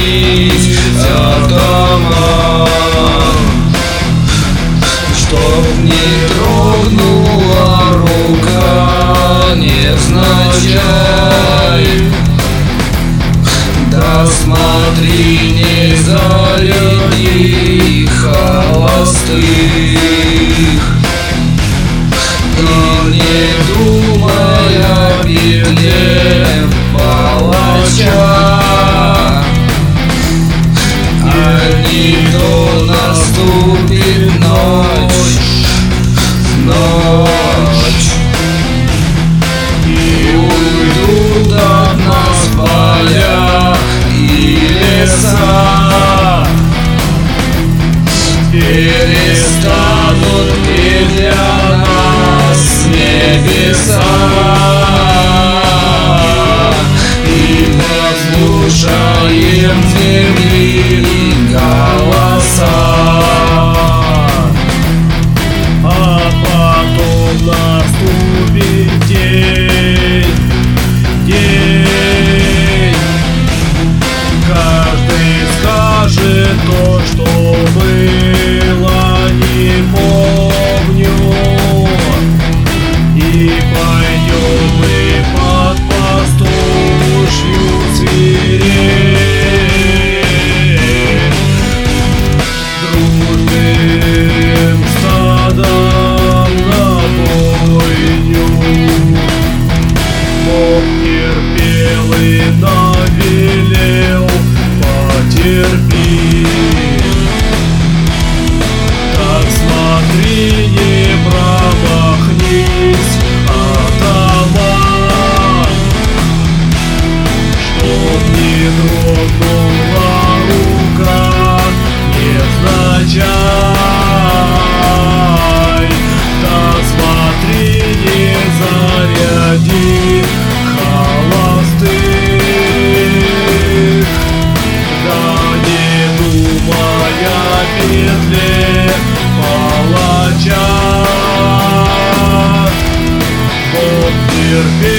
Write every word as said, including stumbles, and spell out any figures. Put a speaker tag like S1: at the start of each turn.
S1: отстранись от дома, чтоб не трогнула рука невзначай. Да смотри, не заряди холостых, и не думай о петле палача, а не то наступит ночь, ночь, и уйдут от нас поля и леса, перестанут петь для нас небеса, и послушаем земли голоса.
S2: А потом наступит день, день. Каждый скажет то, что было, не помню, и пойдем мы под пастушью свирель дружным стадом на бойню. Бог терпел и навелел: потерпи. Так смотри, не промахнись, атаман, чтоб не дрогнула рука невзначай. Так смотри, не заряди холостых, да не думай о петле палача. Бог терпел